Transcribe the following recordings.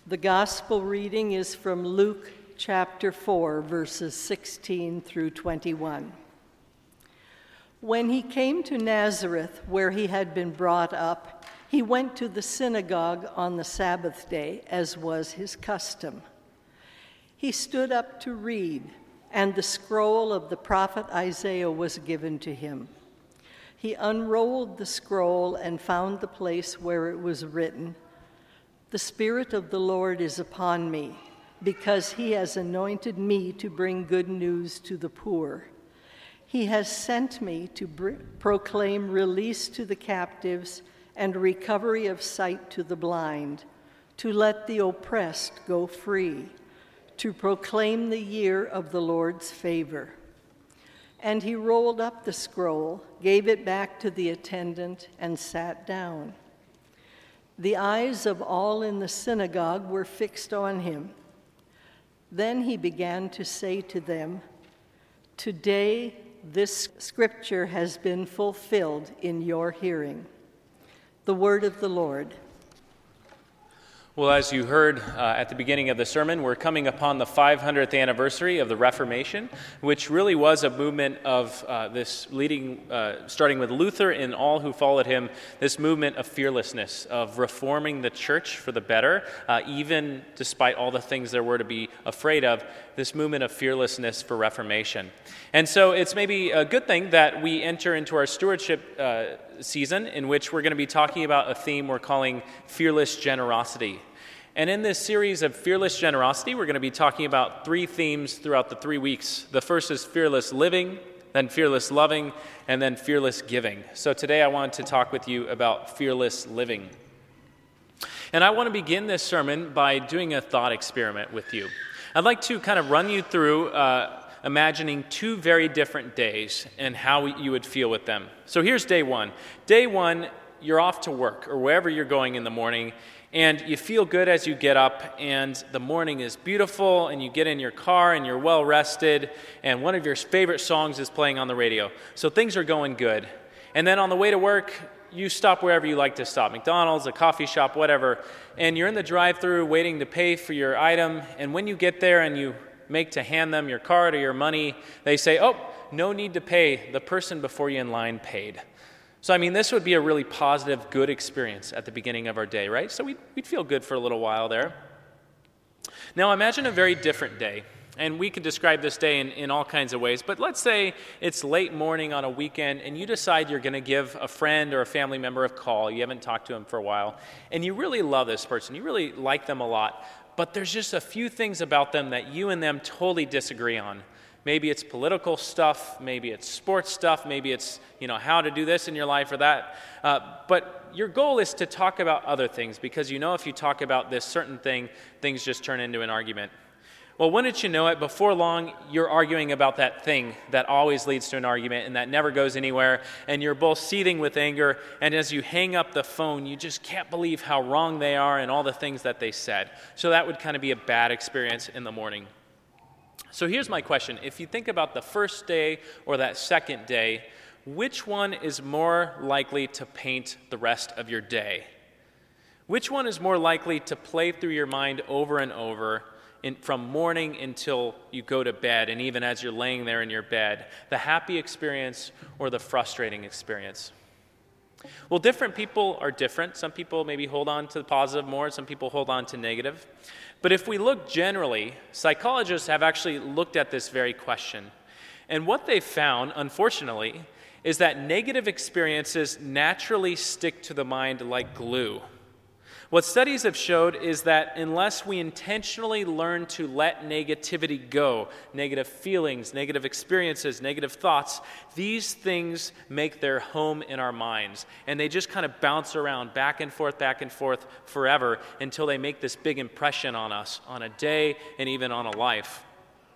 The gospel reading is from Luke chapter 4, verses 16 through 21. When he came to Nazareth, where he had been brought up, he went to the synagogue on the Sabbath day, as was his custom. He stood up to read, and the scroll of the prophet Isaiah was given to him. He unrolled the scroll and found the place where it was written, "The Spirit of the Lord is upon me, because he has anointed me to bring good news to the poor. He has sent me to proclaim release to the captives and recovery of sight to the blind, to let the oppressed go free, to proclaim the year of the Lord's favor." And he rolled up the scroll, gave it back to the attendant, and sat down. The eyes of all in the synagogue were fixed on him. Then he began to say to them, "Today this scripture has been fulfilled in your hearing." The word of the Lord. Well, as you heard at the beginning of the sermon, we're coming upon the 500th anniversary of the Reformation, which really was a movement of this leading, starting with Luther and all who followed him, this movement of fearlessness, of reforming the church for the better, even despite all the things there were to be afraid of, this movement of fearlessness for Reformation. And so it's maybe a good thing that we enter into our stewardship season, in which we're going to be talking about a theme we're calling fearless generosity. And in this series of fearless generosity, we're going to be talking about three themes throughout the 3 weeks. The first is fearless living, then fearless loving, and then fearless giving. So today I want to talk with you about fearless living. And I want to begin this sermon by doing a thought experiment with you. I'd like to kind of run you through imagining two very different days and how you would feel with them. So here's day one. Day one, you're off to work or wherever you're going in the morning, and you feel good as you get up, and the morning is beautiful, and you get in your car, and you're well rested, and one of your favorite songs is playing on the radio. So things are going good. And then on the way to work, you stop wherever you like to stop, McDonald's, a coffee shop, whatever, and you're in the drive-thru waiting to pay for your item, and when you get there and you make to hand them your card or your money, they say, "Oh, no need to pay. The person before you in line paid." So, this would be a really positive, good experience at the beginning of our day, right? So we'd feel good for a little while there. Now, imagine a very different day. And we could describe this day in all kinds of ways. But let's say it's late morning on a weekend, and you decide you're going to give a friend or a family member a call. You haven't talked to them for a while. And you really love this person. You really like them a lot. But there's just a few things about them that you and them totally disagree on. Maybe it's political stuff, maybe it's sports stuff, maybe it's, how to do this in your life or that. But your goal is to talk about other things, because if you talk about this certain thing, things just turn into an argument. Well, wouldn't you know it, before long, you're arguing about that thing that always leads to an argument and that never goes anywhere, and you're both seething with anger, and as you hang up the phone, you just can't believe how wrong they are and all the things that they said. So that would kind of be a bad experience in the morning. So here's my question. If you think about the first day or that second day, which one is more likely to paint the rest of your day? Which one is more likely to play through your mind over and over from morning until you go to bed, and even as you're laying there in your bed, the happy experience or the frustrating experience? Well, different people are different. Some people maybe hold on to the positive more, some people hold on to negative. But if we look generally, psychologists have actually looked at this very question. And what they've found, unfortunately, is that negative experiences naturally stick to the mind like glue. What studies have showed is that unless we intentionally learn to let negativity go, negative feelings, negative experiences, negative thoughts, these things make their home in our minds. And they just kind of bounce around back and forth forever until they make this big impression on us, on a day and even on a life.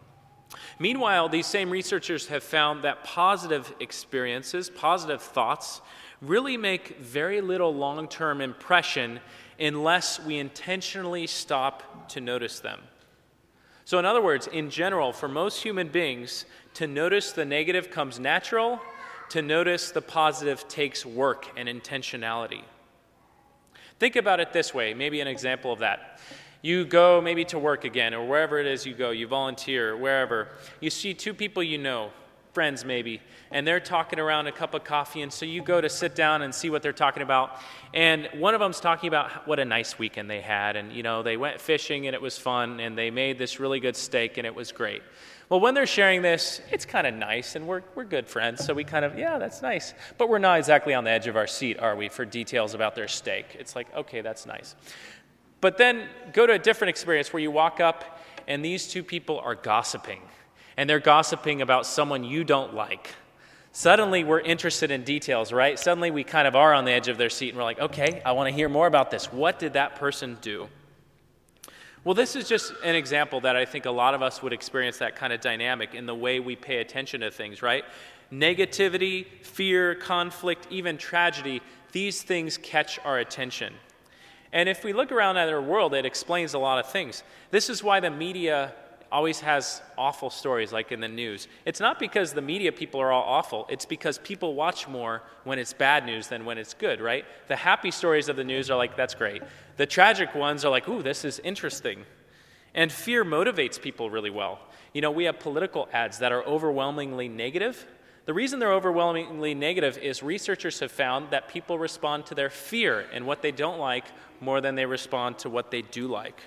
Meanwhile, these same researchers have found that positive experiences, positive thoughts, really make very little long-term impression unless we intentionally stop to notice them. So in other words, in general, for most human beings, to notice the negative comes natural, to notice the positive takes work and intentionality. Think about it this way, maybe an example of that. You go maybe to work again, or wherever it is you go, you volunteer, wherever. You see two people you know, friends maybe, and they're talking around a cup of coffee, and so you go to sit down and see what they're talking about. And one of them's talking about what a nice weekend they had, and they went fishing and it was fun, and they made this really good steak and it was great. Well, when they're sharing this, it's kind of nice, and we're good friends, so we kind of, yeah, that's nice. But we're not exactly on the edge of our seat, are we, for details about their steak? It's like, okay, that's nice. But then go to a different experience where you walk up and these two people are gossiping. And they're gossiping about someone you don't like. Suddenly we're interested in details, right? Suddenly we kind of are on the edge of their seat and we're like, okay, I want to hear more about this. What did that person do? Well, this is just an example that I think a lot of us would experience that kind of dynamic in the way we pay attention to things, right? Negativity, fear, conflict, even tragedy, these things catch our attention. And if we look around at our world, it explains a lot of things. This is why the media always has awful stories like in the news. It's not because the media people are all awful. It's because people watch more when it's bad news than when it's good, right? The happy stories of the news are like, that's great. The tragic ones are like, ooh, this is interesting. And fear motivates people really well. We have political ads that are overwhelmingly negative. The reason they're overwhelmingly negative is researchers have found that people respond to their fear and what they don't like more than they respond to what they do like.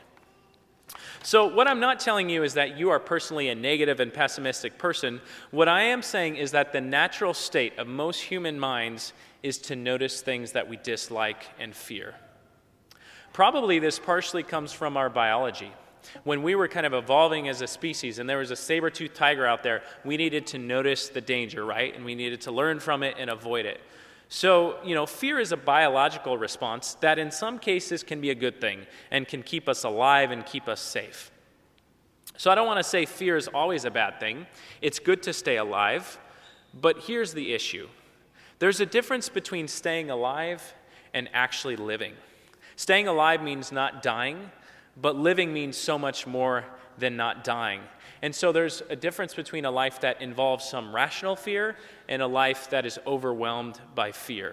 So what I'm not telling you is that you are personally a negative and pessimistic person. What I am saying is that the natural state of most human minds is to notice things that we dislike and fear. Probably this partially comes from our biology. When we were kind of evolving as a species and there was a saber-toothed tiger out there, we needed to notice the danger, right? And we needed to learn from it and avoid it. So, fear is a biological response that in some cases can be a good thing and can keep us alive and keep us safe. So I don't want to say fear is always a bad thing. It's good to stay alive, but here's the issue. There's a difference between staying alive and actually living. Staying alive means not dying, but living means so much more than not dying. And so there's a difference between a life that involves some rational fear and a life that is overwhelmed by fear.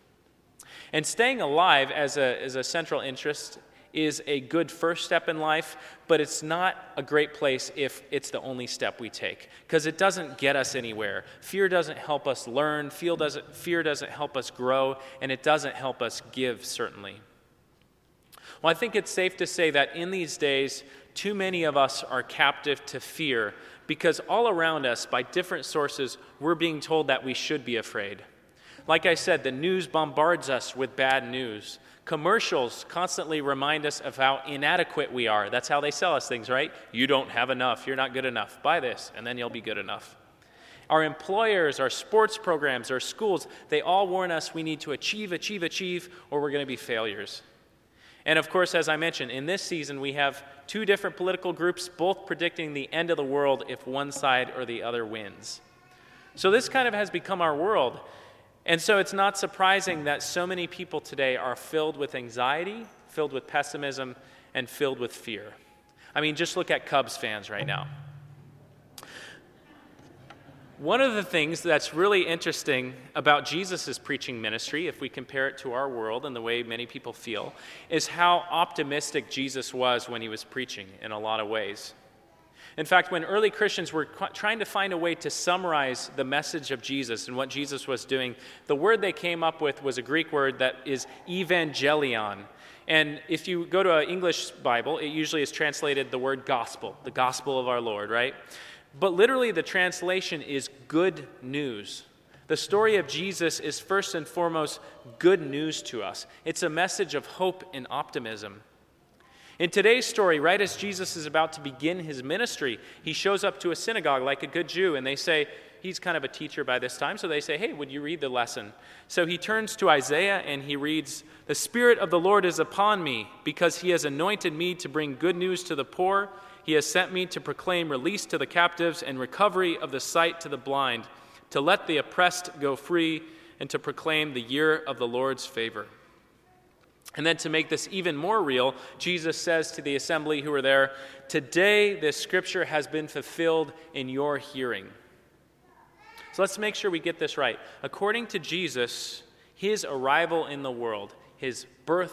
And staying alive as a central interest is a good first step in life, but it's not a great place if it's the only step we take, because it doesn't get us anywhere. Fear doesn't help us learn, fear doesn't help us grow, and it doesn't help us give, certainly. Well, I think it's safe to say that in these days, too many of us are captive to fear because all around us, by different sources, we're being told that we should be afraid. Like I said, the news bombards us with bad news. Commercials constantly remind us of how inadequate we are. That's how they sell us things, right? You don't have enough. You're not good enough. Buy this, and then you'll be good enough. Our employers, our sports programs, our schools, they all warn us we need to achieve, or we're going to be failures. And of course, as I mentioned, in this season, we have two different political groups, both predicting the end of the world if one side or the other wins. So this kind of has become our world. And so it's not surprising that so many people today are filled with anxiety, filled with pessimism, and filled with fear. I mean, just look at Cubs fans right now. One of the things that's really interesting about Jesus' preaching ministry, if we compare it to our world and the way many people feel, is how optimistic Jesus was when he was preaching in a lot of ways. In fact, when early Christians were trying to find a way to summarize the message of Jesus and what Jesus was doing, the word they came up with was a Greek word that is evangelion. And if you go to an English Bible, it usually is translated the word gospel, the gospel of our Lord, right? But literally the translation is good news. The story of Jesus is first and foremost good news to us. It's a message of hope and optimism. In today's story, right as Jesus is about to begin his ministry, he shows up to a synagogue like a good Jew, and they say, he's kind of a teacher by this time, so they say, hey, would you read the lesson? So he turns to Isaiah and he reads, "The Spirit of the Lord is upon me, because he has anointed me to bring good news to the poor. He has sent me to proclaim release to the captives and recovery of the sight to the blind, to let the oppressed go free, and to proclaim the year of the Lord's favor." And then to make this even more real, Jesus says to the assembly who were there, "Today this scripture has been fulfilled in your hearing." So let's make sure we get this right. According to Jesus, his arrival in the world, his birth,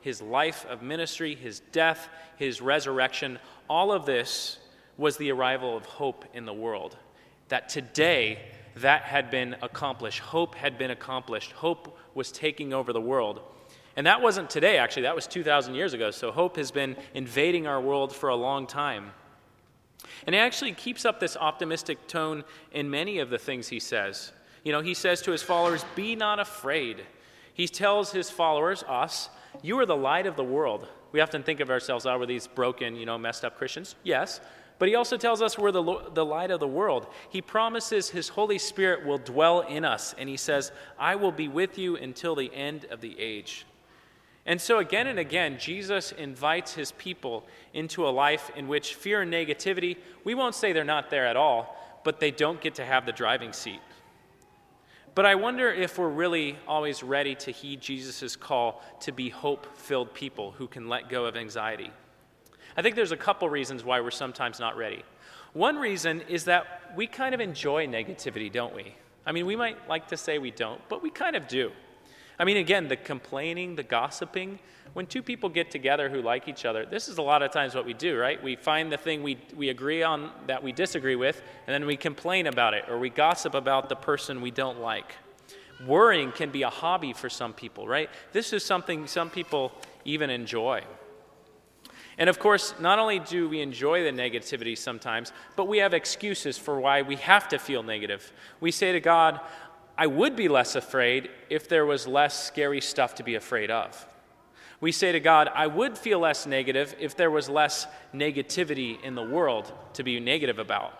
his life of ministry, his death, his resurrection, all of this was the arrival of hope in the world. That today, that had been accomplished. Hope had been accomplished. Hope was taking over the world. And that wasn't today, actually. That was 2,000 years ago. So hope has been invading our world for a long time. And he actually keeps up this optimistic tone in many of the things he says. He says to his followers, "Be not afraid." He tells his followers, us, "You are the light of the world." We often think of ourselves, we're these broken, messed up Christians. Yes. But he also tells us we're the light of the world. He promises his Holy Spirit will dwell in us. And he says, "I will be with you until the end of the age." And so again and again, Jesus invites his people into a life in which fear and negativity, we won't say they're not there at all, but they don't get to have the driving seat. But I wonder if we're really always ready to heed Jesus' call to be hope-filled people who can let go of anxiety. I think there's a couple reasons why we're sometimes not ready. One reason is that we kind of enjoy negativity, don't we? We might like to say we don't, but we kind of do. Again, the complaining, the gossiping, when two people get together who like each other, this is a lot of times what we do, right? We find the thing we agree on that we disagree with, and then we complain about it, or we gossip about the person we don't like. Worrying can be a hobby for some people, right? This is something some people even enjoy. And of course, not only do we enjoy the negativity sometimes, but we have excuses for why we have to feel negative. We say to God, "I would be less afraid if there was less scary stuff to be afraid of." We say to God, "I would feel less negative if there was less negativity in the world to be negative about."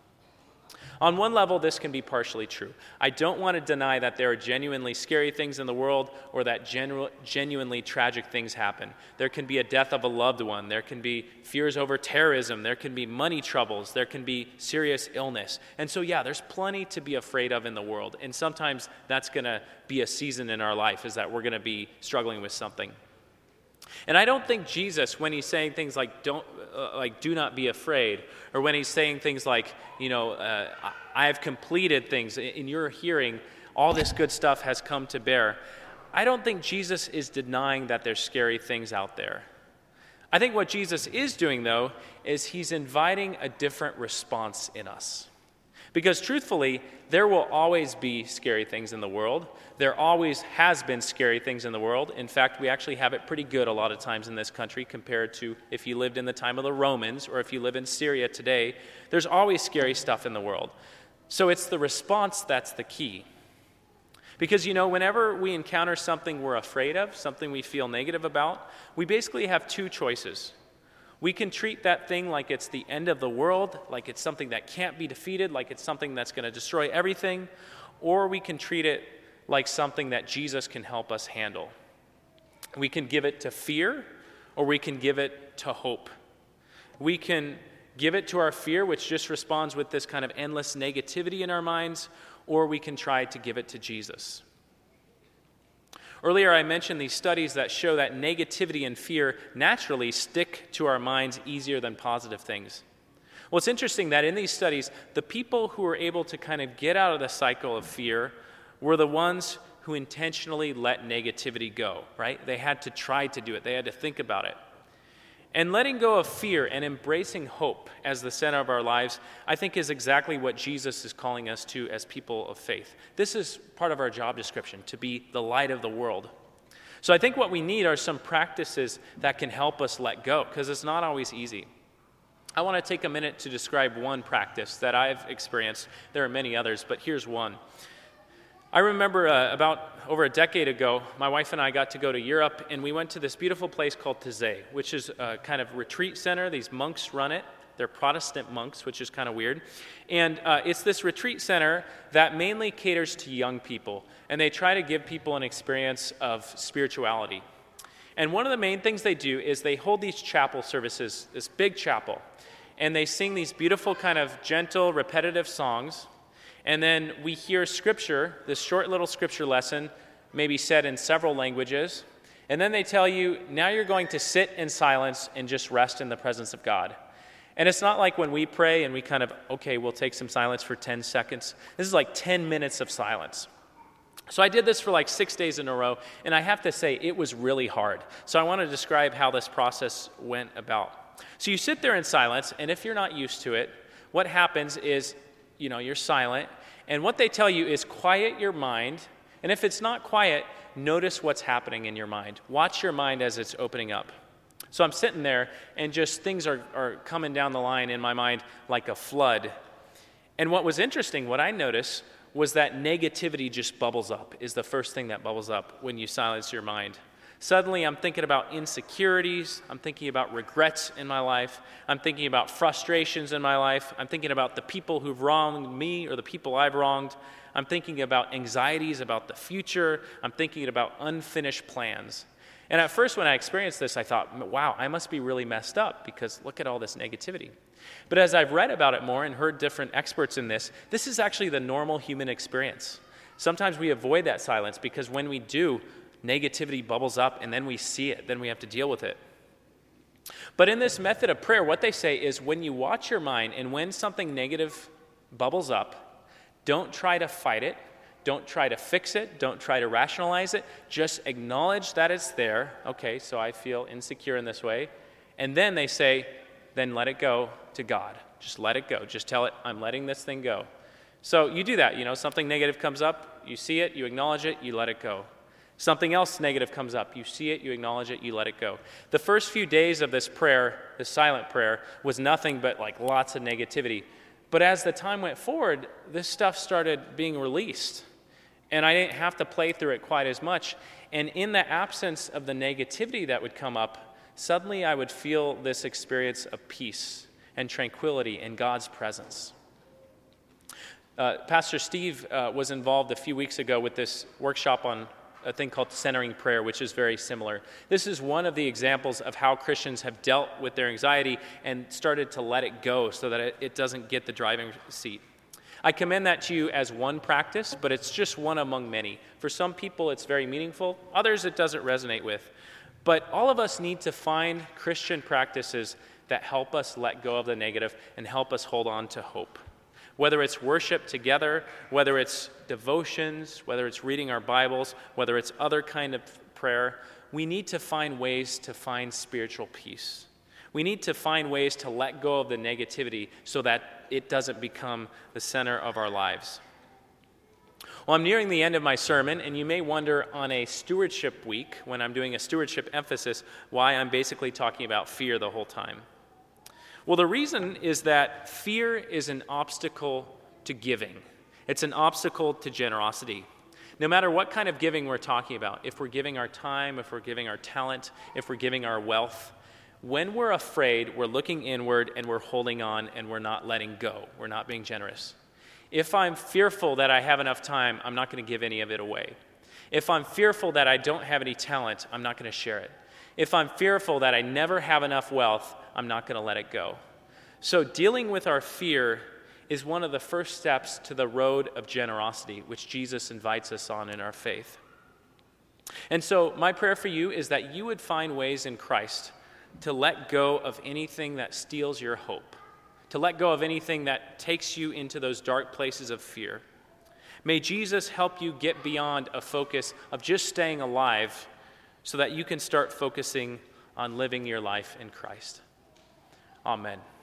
On one level, this can be partially true. I don't want to deny that there are genuinely scary things in the world or that genuinely tragic things happen. There can be a death of a loved one. There can be fears over terrorism. There can be money troubles. There can be serious illness. And so, there's plenty to be afraid of in the world. And sometimes that's going to be a season in our life, is that we're going to be struggling with something. And I don't think Jesus, when he's saying things like do not be afraid, or when he's saying things like, I have completed things in your hearing, all this good stuff has come to bear. I don't think Jesus is denying that there's scary things out there. I think what Jesus is doing, though, is he's inviting a different response in us. Because truthfully, there will always be scary things in the world. There always has been scary things in the world. In fact, we actually have it pretty good a lot of times in this country compared to if you lived in the time of the Romans or if you live in Syria today. There's always scary stuff in the world. So it's the response that's the key. Because, whenever we encounter something we're afraid of, something we feel negative about, we basically have two choices. We can treat that thing like it's the end of the world, like it's something that can't be defeated, like it's something that's going to destroy everything, or we can treat it like something that Jesus can help us handle. We can give it to fear, or we can give it to hope. We can give it to our fear, which just responds with this kind of endless negativity in our minds, or we can try to give it to Jesus. Earlier, I mentioned these studies that show that negativity and fear naturally stick to our minds easier than positive things. Well, it's interesting that in these studies, the people who were able to kind of get out of the cycle of fear were the ones who intentionally let negativity go, right? They had to try to do it. They had to think about it. And letting go of fear and embracing hope as the center of our lives, I think, is exactly what Jesus is calling us to as people of faith. This is part of our job description, to be the light of the world. So I think what we need are some practices that can help us let go, because it's not always easy. I want to take a minute to describe one practice that I've experienced. There are many others, but here's one. I remember about over a decade ago, my wife and I got to go to Europe, and we went to this beautiful place called Taizé, which is a kind of retreat center. These monks run it. They're Protestant monks, which is kind of weird. And it's this retreat center that mainly caters to young people, and they try to give people an experience of spirituality. And one of the main things they do is they hold these chapel services, this big chapel, and they sing these beautiful kind of gentle, repetitive songs. And then we hear scripture, this short little scripture lesson, maybe said in several languages. And then they tell you, now you're going to sit in silence and just rest in the presence of God. And it's not like when we pray and we kind of, we'll take some silence for 10 seconds. This is like 10 minutes of silence. So I did this for like 6 days in a row, and I have to say it was really hard. So I want to describe how this process went about. So you sit there in silence, and if you're not used to it, what happens is, you're silent, and what they tell you is quiet your mind, and if it's not quiet, notice what's happening in your mind. Watch your mind as it's opening up. So I'm sitting there, and just things are coming down the line in my mind like a flood. And what was interesting, what I noticed, was that negativity just bubbles up, is the first thing that bubbles up when you silence your mind. Suddenly, I'm thinking about insecurities. I'm thinking about regrets in my life. I'm thinking about frustrations in my life. I'm thinking about the people who've wronged me or the people I've wronged. I'm thinking about anxieties about the future. I'm thinking about unfinished plans. And at first, when I experienced this, I thought, wow, I must be really messed up because look at all this negativity. But as I've read about it more and heard different experts in this is actually the normal human experience. Sometimes we avoid that silence because when we do, negativity bubbles up and then we see it, then we have to deal with it. But in this method of prayer, what they say is when you watch your mind and when something negative bubbles up, don't try to fight it, don't try to fix it, don't try to rationalize it, just acknowledge that it's there. Okay, so I feel insecure in this way. And then they say, then let it go to God. Just let it go. Just tell it, I'm letting this thing go. So you do that, something negative comes up, you see it, you acknowledge it, you let it go. Something else negative comes up, you see it, you acknowledge it, you let it go. The first few days of this prayer, this silent prayer, was nothing but like lots of negativity. But as the time went forward, this stuff started being released. And I didn't have to play through it quite as much. And in the absence of the negativity that would come up, suddenly I would feel this experience of peace and tranquility in God's presence. Pastor Steve was involved a few weeks ago with this workshop on a thing called centering prayer, which is very similar. This is one of the examples of how Christians have dealt with their anxiety and started to let it go so that it doesn't get the driving seat. I commend that to you as one practice, but it's just one among many. For some people, it's very meaningful. Others, it doesn't resonate with. But all of us need to find Christian practices that help us let go of the negative and help us hold on to hope. Whether it's worship together, whether it's devotions, whether it's reading our Bibles, whether it's other kind of prayer, we need to find ways to find spiritual peace. We need to find ways to let go of the negativity so that it doesn't become the center of our lives. Well, I'm nearing the end of my sermon, and you may wonder on a stewardship week, when I'm doing a stewardship emphasis, why I'm basically talking about fear the whole time. Well, the reason is that fear is an obstacle to giving. It's an obstacle to generosity. No matter what kind of giving we're talking about, if we're giving our time, if we're giving our talent, if we're giving our wealth, when we're afraid, we're looking inward and we're holding on and we're not letting go. We're not being generous. If I'm fearful that I have enough time, I'm not going to give any of it away. If I'm fearful that I don't have any talent, I'm not going to share it. If I'm fearful that I never have enough wealth, I'm not going to let it go. So dealing with our fear is one of the first steps to the road of generosity, which Jesus invites us on in our faith. And so my prayer for you is that you would find ways in Christ to let go of anything that steals your hope, to let go of anything that takes you into those dark places of fear. May Jesus help you get beyond a focus of just staying alive so that you can start focusing on living your life in Christ. Amen.